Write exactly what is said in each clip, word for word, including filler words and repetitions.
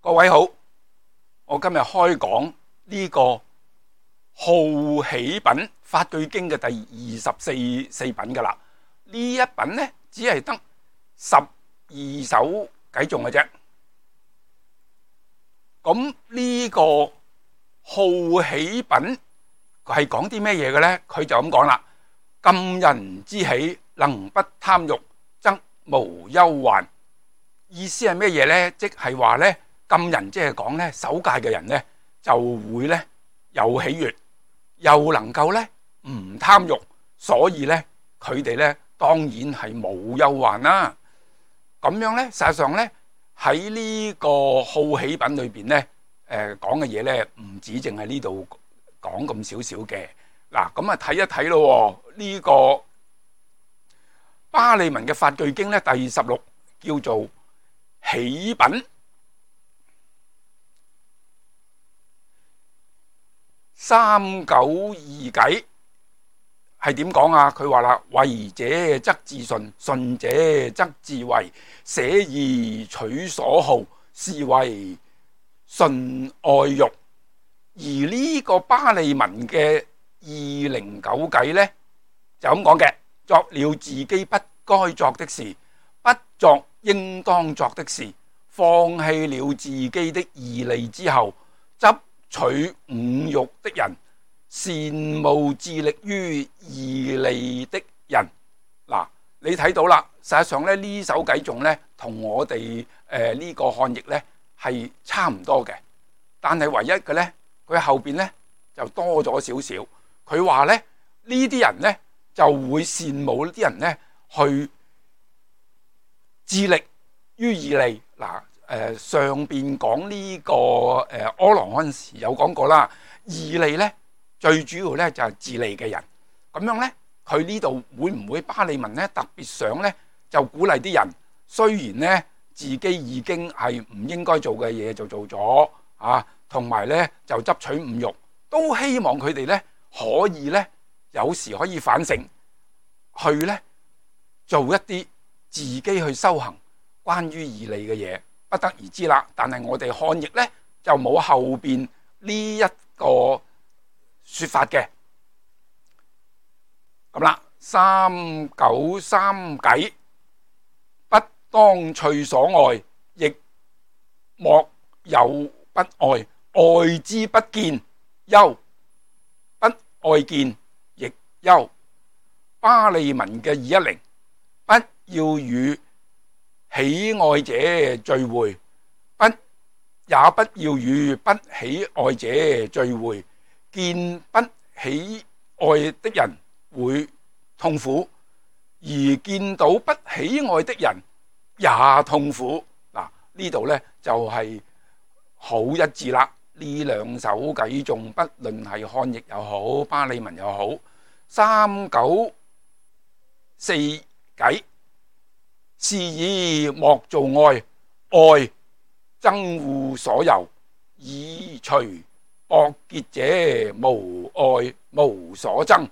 各位好，我今日開講呢個號喜品法句經嘅第二十四四品噶啦。呢一品呢，只係得十二首偈頌嘅啫。咁呢個號喜品係講啲咩嘢嘅呢？佢就咁講啦：禁人之喜，能不貪欲，則無憂患。意思係咩嘢呢？即係話呢，禁人即係講呢，守戒嘅人呢就會呢有喜悅，又能夠呢唔貪欲，所以呢佢哋呢當然係冇憂患啦。咁樣呢，實際上呢喺呢個號喜品裏邊呢，誒講嘅嘢呢唔止淨係呢度講咁少少嘅。嗱，咁啊睇一睇咯，呢個巴利文嘅法句經呢，第十六叫做喜品。三九二偈係點講啊？佢話啦：為者則自順，順者則自為，捨而取所好，是為順愛欲。而呢個巴利文嘅二零九偈呢，就咁講嘅：作了自己不該作的事，不作應當作的事，放棄了自己的義利之後，執取五欲的人，羨慕致力於義利的人。嗱，你睇到啦，實際上咧呢首偈頌呢，同我哋誒呢個漢譯呢係差唔多嘅，但係唯一嘅呢，佢後邊呢就多咗少少。佢話呢，呢啲人呢就會羨慕呢啲人呢去致力於義利。嗱，誒上邊講呢個誒阿郎嗰陣時有講過啦，義利呢最主要呢就係自利嘅人。咁樣呢，佢呢度會唔會巴利文呢特別想呢就鼓勵啲人，雖然呢自己已經係唔應該做嘅嘢就做咗啊，同埋呢就執取五欲，都希望佢哋呢可以呢有時可以反省，去呢做一啲自己去修行關於義利嘅嘢，不得而知啦。但係我哋漢譯呢就冇後邊呢一個說法嘅。咁啦，三九三偈，不當趣所愛，亦莫有不愛，愛之不見憂，不愛見亦憂。巴利文嘅二一零，不要與喜愛者聚會，不也不要與不喜愛者聚會，見不喜愛的人會痛苦，而見到不喜愛的人也痛苦。嗱，呢度呢就係好一致啦。呢兩首偈頌，不論係漢譯又好，巴利文又好，三九四偈，是以莫做愛，愛憎惡所由，以除縛結者，無愛無所憎。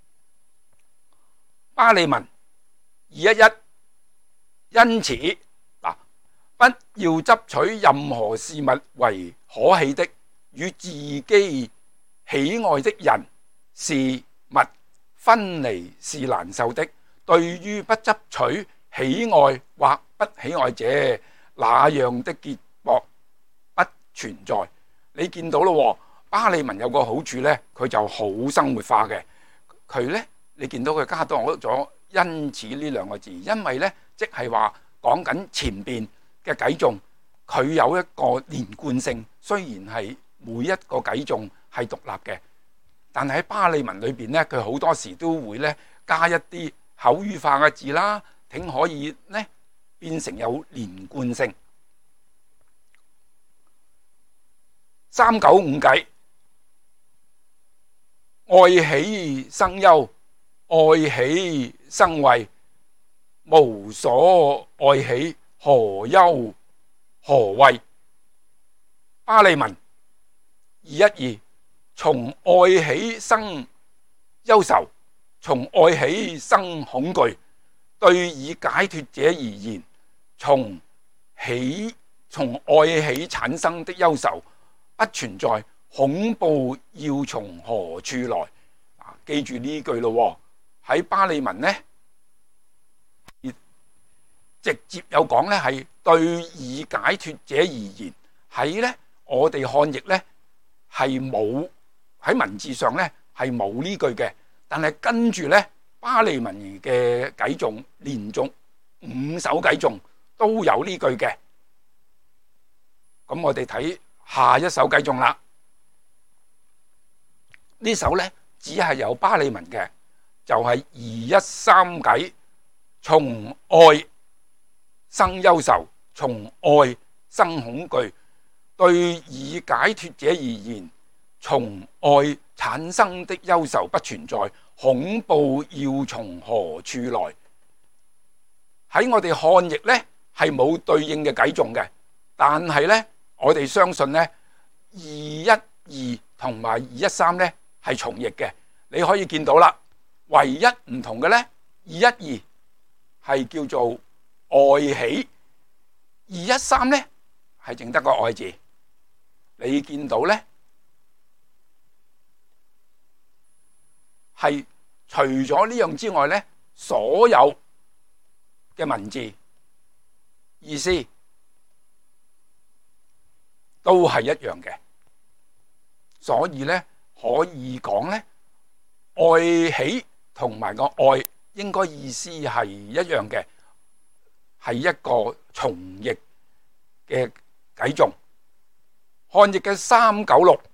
巴利文二一一，因此嗱，不要執取任何事物為可喜的，與自己喜愛的人事物分離是難受的。對於不執取喜愛或不喜愛者，那樣的結縛不存在。你見到咯，巴利文有個好處呢，佢就好生活化嘅。佢呢，你見到佢加多咗因此呢兩個字，因為呢，即係話講緊前邊嘅偈頌，佢有一個連貫性。雖然係每一個偈頌係獨立嘅，但係喺巴利文裏邊呢，佢好多時都會呢加一啲口語化嘅字啦，挺可以呢變成有連貫性。三九五偈，愛喜生憂，愛喜生畏，無所愛喜，何憂何畏。巴利文二一二，從愛喜生憂愁，從愛喜生恐懼。對已解脫者而言，從喜從愛起產生的憂愁不存在，恐怖要從何處來？啊，記住呢句咯，喺巴利文呢，直接有講呢係對已解脫者而言，喺呢我哋漢譯呢係冇，喺文字上呢係冇呢句嘅，但係跟住呢巴利文嘅偈頌連續五首偈頌都有呢句嘅。咁我哋睇下一首偈頌啦。呢首呢只係有巴利文嘅，就係二一三偈，從愛生憂愁，從愛生恐懼。對已解脫者而言，從愛產生的憂愁不存在，恐怖要從何處來？喺我哋漢譯呢係冇對應嘅偈頌嘅，但係呢我哋相信呢二一二同埋二一三呢係重譯嘅。你可以見到啦，唯一唔同嘅呢，二一二係叫做愛起，二一三呢係淨得個愛字。你見到呢係除咗呢樣之外呢，所有嘅文字意思都係一樣嘅，所以呢可以講呢，愛起同埋個愛應該意思係一樣嘅，係一個重譯嘅偈頌。漢譯嘅三九六，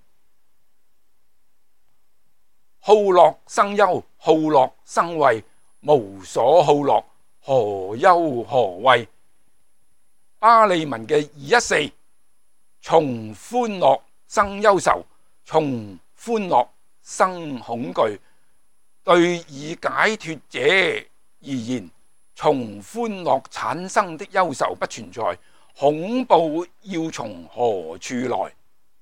好樂生憂，好樂生畏，無所好樂，何憂何畏？巴利文嘅二一四，從歡樂生憂愁，從歡樂生恐懼。對已解脫者而言，從歡樂產生的憂愁不存在，恐怖要從何處來？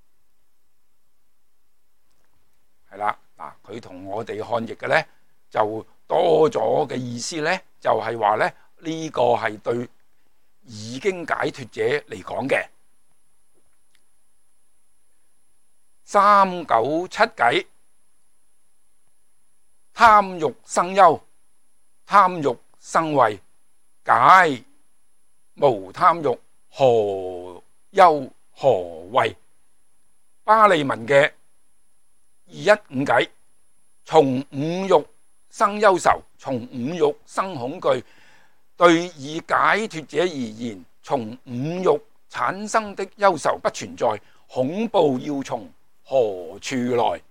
係啦，嗱，佢同我哋漢譯嘅呢就多咗嘅意思呢，就係話呢呢個係對已經解脫者嚟講嘅。三九七偈，貪欲生憂，貪欲生畏，解無貪欲，何憂何畏？巴利文嘅二一五偈，從五欲生憂愁，從五欲生恐懼。對已解脫者而言，從五欲產生的憂愁不存在，恐怖要從何處來？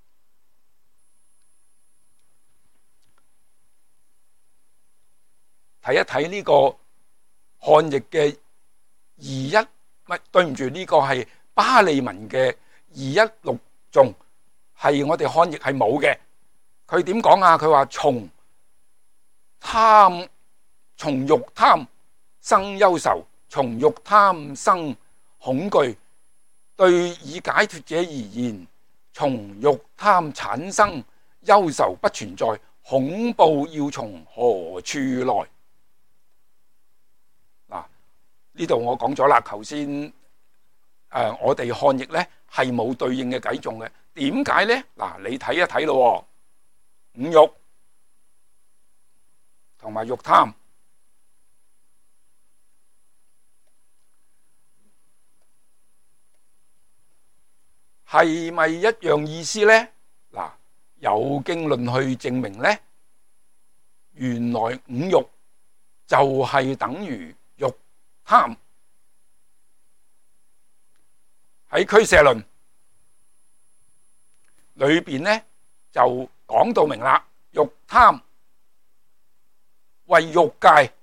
睇一睇呢個漢譯嘅二一，唔，對唔住，呢個係巴利文嘅二一六頌，係我哋漢譯係冇嘅。佢點講啊？佢話從貪從欲貪生憂愁，從欲貪生恐懼。對已解脫者而言，從欲貪產生憂愁不存在，恐怖要從何處來？嗱，呢度我講咗啦，頭先誒我哋漢譯呢係冇對應嘅偈頌嘅，點解呢？嗱，你睇一睇咯，五欲同埋欲貪。係咪一樣意思呢？嗱，有經論去證明呢，原來五欲就係等於欲貪。喺俱舍論裏邊呢，就講到明啦，欲貪為欲界，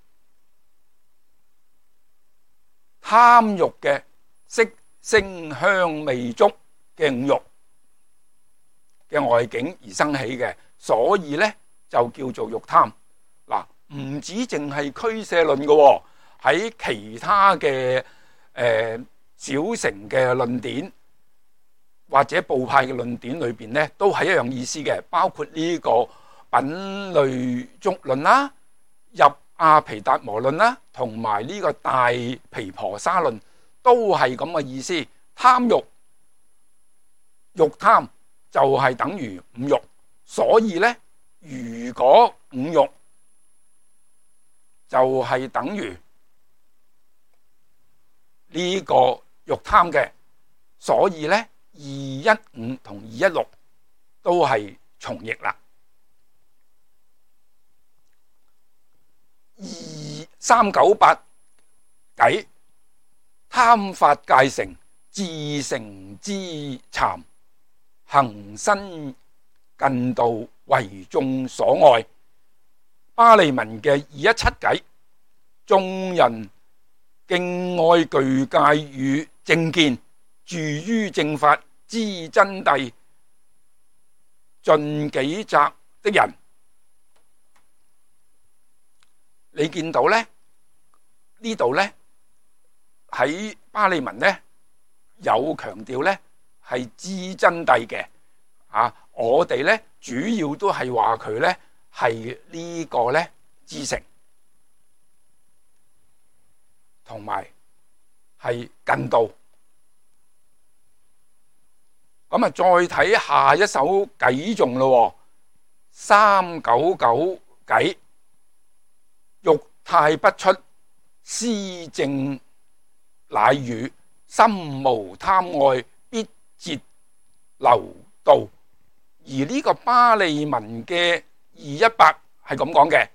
貪欲嘅色聲香味觸嘅五欲嘅外境而生起嘅，所以呢就叫做欲貪。嗱，唔止淨係俱舍論嘅，喺其他嘅誒小乘嘅論點或者部派嘅論點裏邊呢，都係一樣意思嘅，包括呢個品類足論啦、入阿毗達摩論啦，同埋呢個大毗婆沙論， 都係咁嘅意思。貪欲，欲貪就係等於五欲，所以呢，如果五欲就係等於呢個欲貪嘅，所以呢，二一五同二一六都係從逆啦。二三九八偈，貪法戒成，自成之讒，行身近道，為眾所愛。巴利文嘅二一七偈，眾人敬愛具戒與正見，住於正法，知真諦，盡己責的人。你見到咧，呢度咧喺巴利文咧有強調咧係知真諦嘅啊！我哋咧主要都係話佢咧係呢個咧知成，同埋係近道。咁啊，再睇下一首偈頌咯，三九九偈。欲態不出，思正乃語，心無貪愛，必節流道。而呢個巴利文嘅二一八係咁講嘅：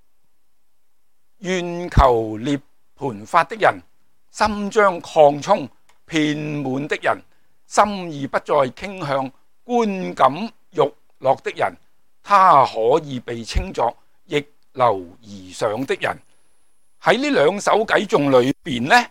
願求涅槃法的人，心將擴充；遍滿的人，心意不再傾向觀感欲樂的人，他可以被稱作逆流而上的人。喺呢兩首偈頌裏邊呢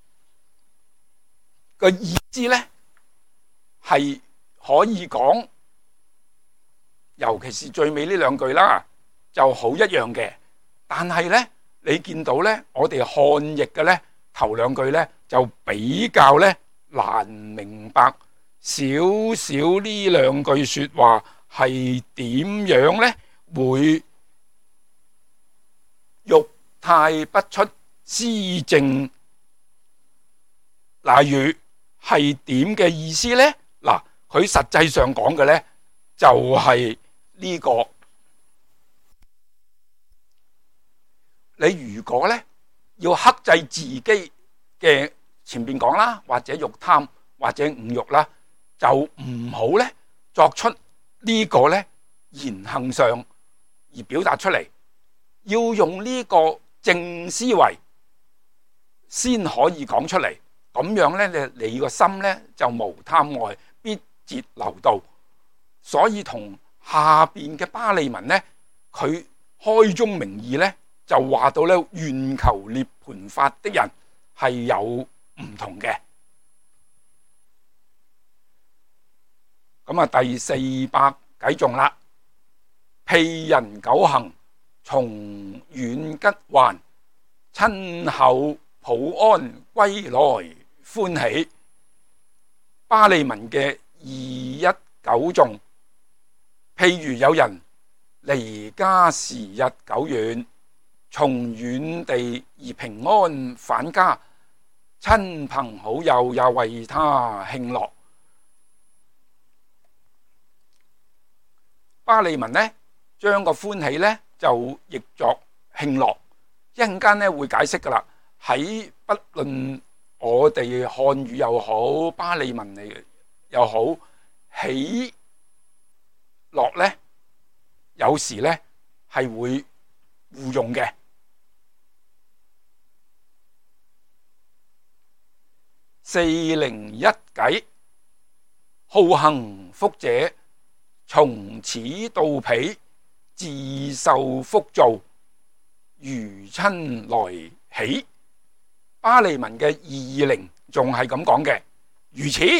個意思呢係可以講，尤其是最尾呢兩句啦，就好一樣嘅。但係呢，你見到呢，我哋漢譯嘅呢頭兩句呢就比較呢難明白少少，呢兩句說話係點樣呢？會欲態不出，思正乃語係點嘅意思呢？嗱，佢實際上講嘅呢就係呢個。你如果呢要克制自己嘅前邊講啦，或者欲貪或者五欲啦，就唔好呢作出呢個呢言行上而表達出嚟。要用呢個正思維先可以講出嚟，咁樣呢，你你個心呢就無貪愛，必節流道。所以同下邊嘅巴利文呢，佢開宗明義呢就話到呢，願求涅槃法的人係有唔同嘅。咁啊，第四百偈頌啦，譬人久行，從遠吉還，親厚普安，歸來歡喜。巴利文嘅二一九頌，譬如有人離家時日久遠，從遠地而平安返家，親朋好友也為他慶樂。巴利文呢，將個歡喜呢就譯作慶樂，一陣間呢會解釋噶啦。喺不論我哋漢語又好，巴利文嚟又好，喜樂呢有時呢係會互用嘅。四零一偈，好行福者，從此到彼，自受福造，如親來喜。巴利文嘅二二零仲係咁講嘅，如此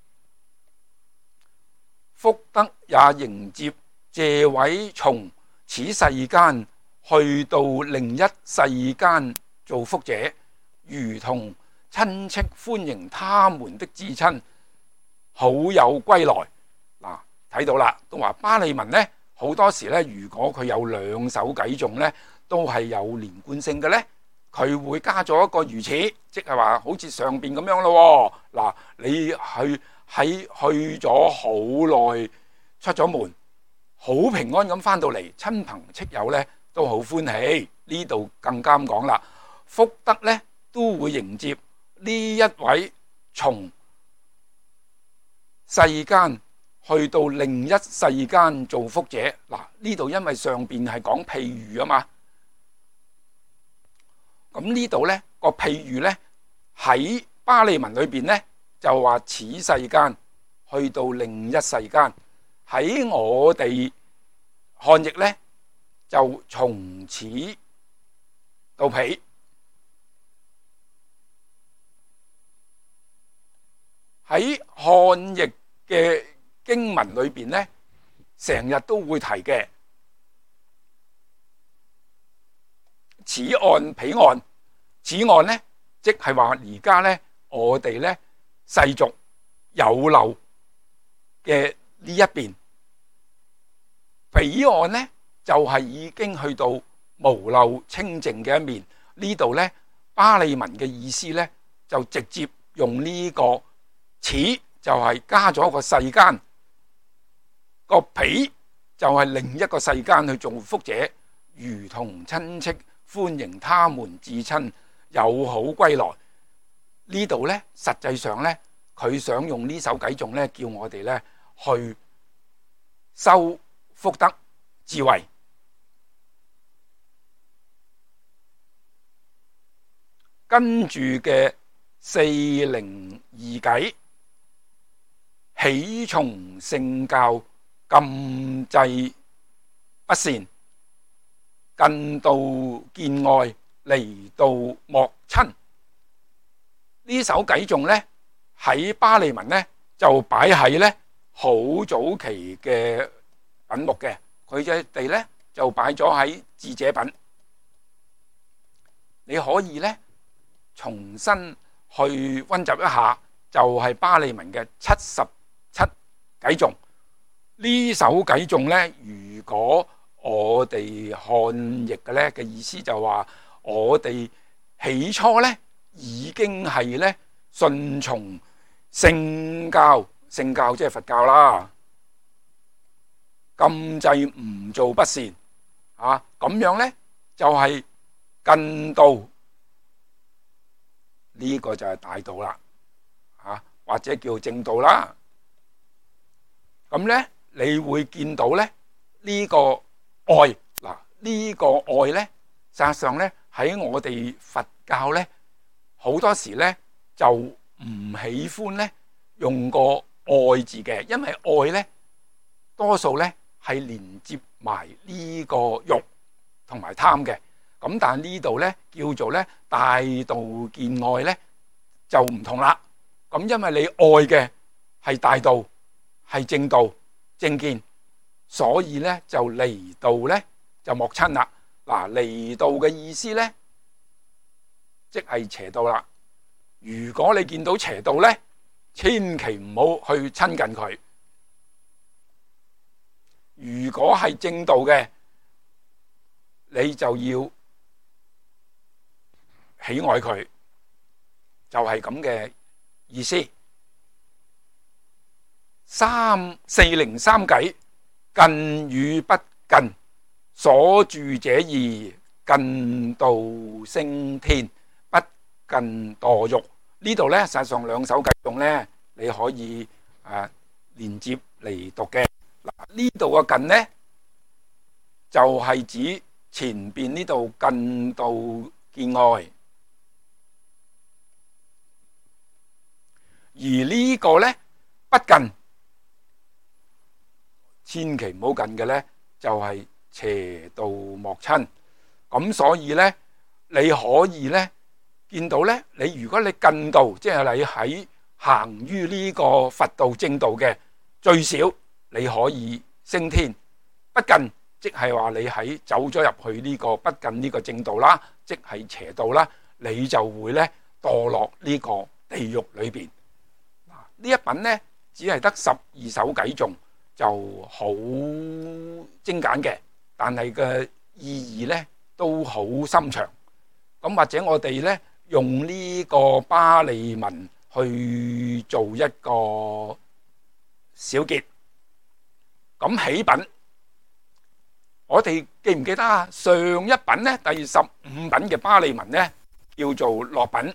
福德也迎接這位從此世間去到另一世間做福者，如同親戚歡迎他們的至親好友歸來。嗱，睇到啦，都話巴利文呢好多時呢，如果佢有兩首偈頌呢都係有連貫性嘅呢， 佢會加咗一個如此，即係話好似上邊咁樣咯。嗱，你去喺去咗好耐，出咗門，好平安咁翻到嚟，親朋戚友咧都好歡喜。呢度更加咁講啦，福德咧都會迎接呢一位從世間去到另一世間做福者。嗱，呢度因為上邊係講譬喻啊嘛，咁呢度咧個譬喻咧喺巴利文裏邊咧就話此世間去到另一世間，喺我哋漢譯咧就從此到彼。喺漢譯嘅經文裏邊咧，成日都會提嘅此岸彼岸。此岸咧，即係話而家咧，我哋咧世俗有漏嘅呢一邊；彼岸咧，就係已經去到無漏清淨嘅一面。呢度咧，巴利文嘅意思咧，就直接用呢個此就係加咗個世間，個彼就係另一個世間去做福者，如同親戚歡迎他們至親友好歸來。呢度咧，實際上咧，佢想用呢首偈頌咧，叫我哋咧去修福德智慧。跟住嘅四零二偈，喜從聖教，禁制不善，近道見愛，離道莫親。呢首偈頌咧喺巴利文咧就擺喺咧好早期嘅品目嘅，佢哋咧就擺咗喺智者品。你可以咧重新去溫習一下，就係巴利文嘅七十七偈頌。呢首偈頌咧，如果我哋漢譯嘅咧嘅意思就話，我哋起初咧已經係咧順從聖教，聖教即係佛教啦，禁制唔做不善啊，咁樣咧就係近道，呢個就係大道啦，啊或者叫正道啦。咁咧你會見到咧呢個愛，嗱呢個愛咧，實際上咧喺我哋佛教咧好多時咧就唔喜歡咧用個愛字嘅，因為愛咧多數咧係連接埋呢個欲同埋貪嘅。咁但係呢度咧叫做咧大道見愛咧就唔同啦。咁因為你愛嘅係大道，係正道正見，所以咧就離道咧就莫親啦。嗱，離道嘅意思咧即係邪道啦。如果你見到邪道咧，千祈唔好去親近佢。如果係正道嘅，你就要喜愛佢，就係咁嘅意思。三四零三偈，近與不近，所住者義，近道升天，不近墮獄。呢度咧，實際上兩首偈頌咧，你可以啊連接嚟讀嘅。嗱，呢度嘅近咧，就係指前邊呢度近道見愛，而呢個咧不近，千祈唔好近嘅咧，就係邪道莫親。咁所以咧，你可以咧見到咧，你如果你近道，即係你喺行於呢個佛道正道嘅，最少你可以升天。不近即係話你喺走咗入去呢個不近呢個正道啦，即係邪道啦，你就會咧墮落呢個地獄裏邊。呢一品咧只係得十二首偈頌，就好精簡嘅，但係嘅意義咧都好深長。 咁或者我哋咧用呢個巴利文去做一個小結。咁起品，我哋記唔記得啊？上一品咧，第十五品嘅巴利文咧叫做落品，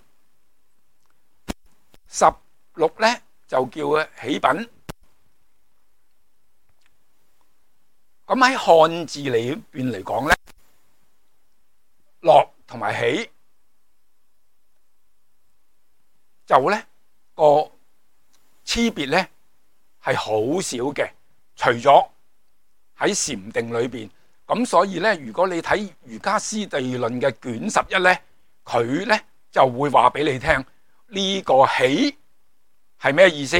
十六咧就叫起品。咁喺漢字裏邊嚟講咧，落同埋起就咧個差別咧係好少嘅，除咗喺禪定裏邊。咁所以咧，如果你睇《瑜伽師地論》嘅卷十一咧，佢咧就會話俾你聽呢個起係咩意思，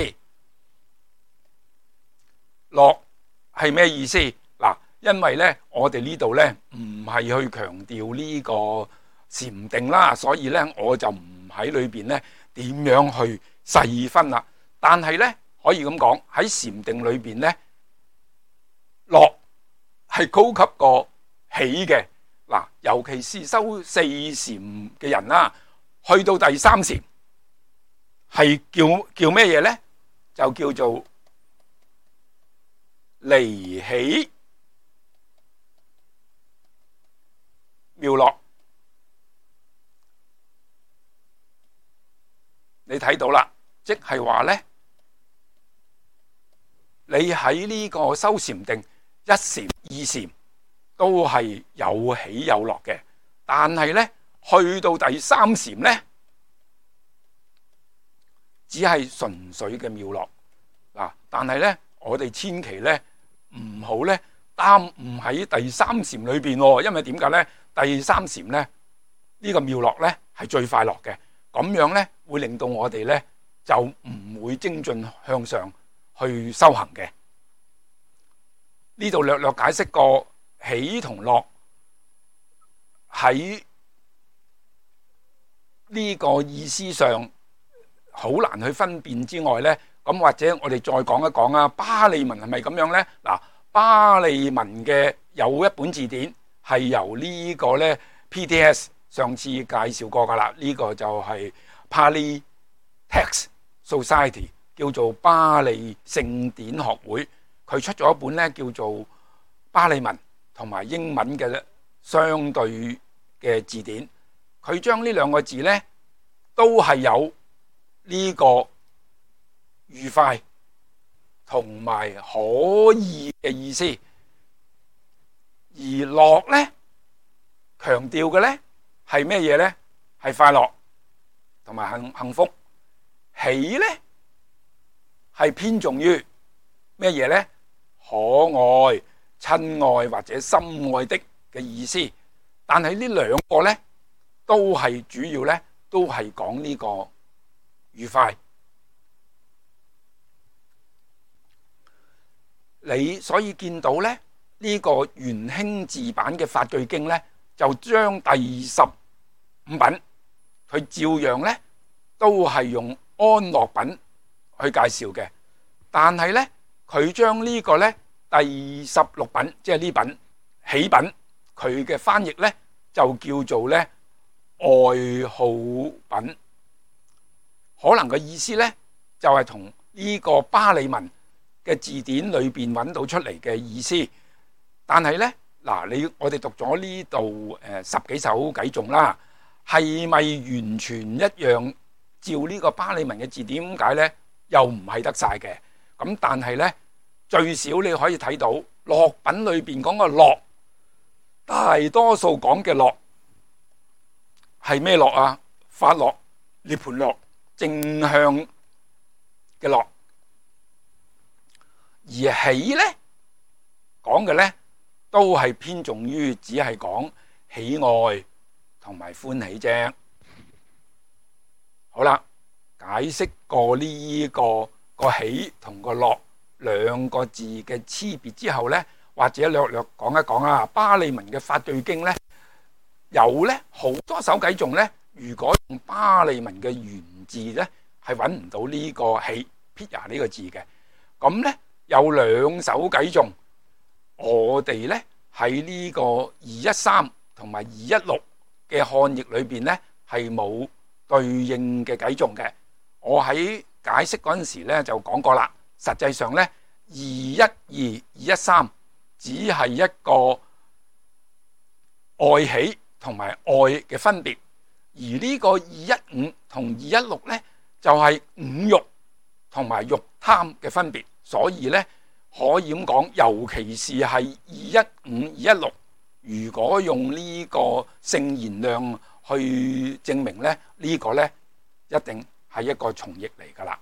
落係咩意思。嗱，因為咧我哋呢度咧唔係去強調呢個禪定啦，所以咧我就唔喺裏邊咧點樣去細分啦。但係咧可以咁講，喺禪定裏邊咧，落係高級過起嘅。嗱，尤其是修四禪嘅人啦，去到第三禪係叫叫咩嘢咧？就叫做離起妙落。你睇到啦，即係話咧，你喺呢個修禪定一禪二禪都係有起有落嘅，但係咧去到第三禪咧，只係純粹嘅妙落嗱。但係咧，我哋千祈咧唔好咧耽誤喺第三禪裏邊喎，因為點解咧？第三禪咧呢個妙落咧係最快樂嘅，咁樣咧會令到我哋咧就唔會精進向上去修行嘅。呢度略略解釋過起同落喺呢個意思上好難去分辨之外咧，咁或者我哋再講一講啊，巴利文係咪咁樣咧？嗱，巴利文嘅有一本字典係由呢個咧 P T S 上次介紹過噶啦，呢個就係 Pali Text Society， 叫做巴利聖典學會。佢出咗一本咧叫做巴利文同埋英文嘅相對嘅字典，佢將呢兩個字咧都係有呢個愉快同埋可以嘅意思，而落咧強調嘅咧係咩嘢咧？係快樂同埋幸幸福。喜咧係偏重於咩嘢咧？可愛、親愛或者心愛的嘅意思。但係呢兩個咧都係主要咧都係講呢個愉快。你所以見到咧呢個元興字版嘅法句經咧，就將第十五品佢照樣咧都係用安樂品去介紹嘅，但係咧佢將呢個咧第十六品即係呢品起品，佢嘅翻譯咧就叫做咧愛好品。可能嘅意思咧就係同呢個巴利文嘅字典裏邊揾到出嚟嘅意思。但係咧嗱，你我哋讀咗呢度誒十幾首偈頌啦，係咪完全一樣照呢個巴利文嘅字典解咧？又唔係得晒嘅。咁但係咧最少你可以睇到樂品裏邊講個樂，大多數講嘅樂係咩樂啊？法樂、涅槃樂、正向嘅樂。而喜咧講嘅咧都係偏重於只係講喜愛同埋歡喜啫。好啦，解釋過呢個個喜同個樂兩個字嘅差別之後咧，或者略略講一講啊。巴利文嘅法句經咧有咧好多首偈頌咧，如果用巴利文嘅原字咧係揾唔到呢個喜 piya 呢個字嘅。咁咧有兩首偈頌，我哋咧喺呢個二一三同埋二一六嘅漢譯裏邊呢係冇對應嘅偈頌嘅。我喺解釋嗰陣時咧就講過啦，實際上呢，二一二、二一三只係一個愛喜同埋愛嘅分別，而呢個二一五同二一六呢，就係五欲同埋欲貪嘅分別，所以呢，可以咁講，尤其是係二一五、二一六，如果用呢個聖言量去證明呢，呢、這個呢一定係一個重譯嚟噶啦。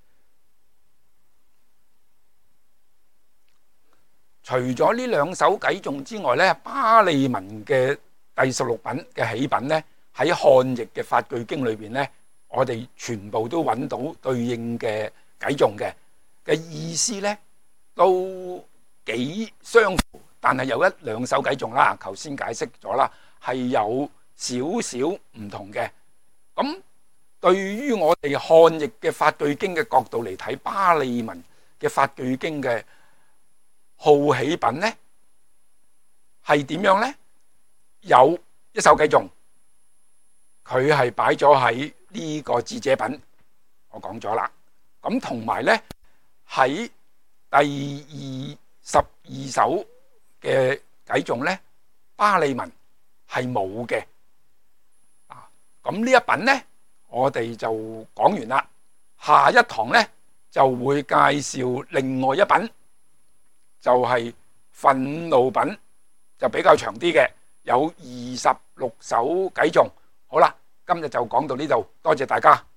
除咗呢兩首偈頌之外呢，巴利文嘅第十六品嘅喜品呢，喺漢譯嘅法句經裏邊呢，我哋全部都揾到對應嘅偈頌嘅嘅意思呢，都幾相符，但係有一兩首偈頌啦，頭先解釋咗啦，係有少少唔同嘅。咁對於我哋漢譯嘅法句經嘅角度嚟睇，巴利文嘅法句經嘅號喜品呢係點樣呢？有一首偈頌，佢係擺咗喺呢個智者品，我講咗啦。咁同埋呢，喺第二十二首嘅偈頌呢，巴利文係冇嘅。啊，咁呢一品呢，我哋就講完啦。下一堂呢，就會介紹另外一品，就係憤怒品，就比較長啲嘅，有二十六首偈頌。好啦，今日就講到呢度，多謝大家。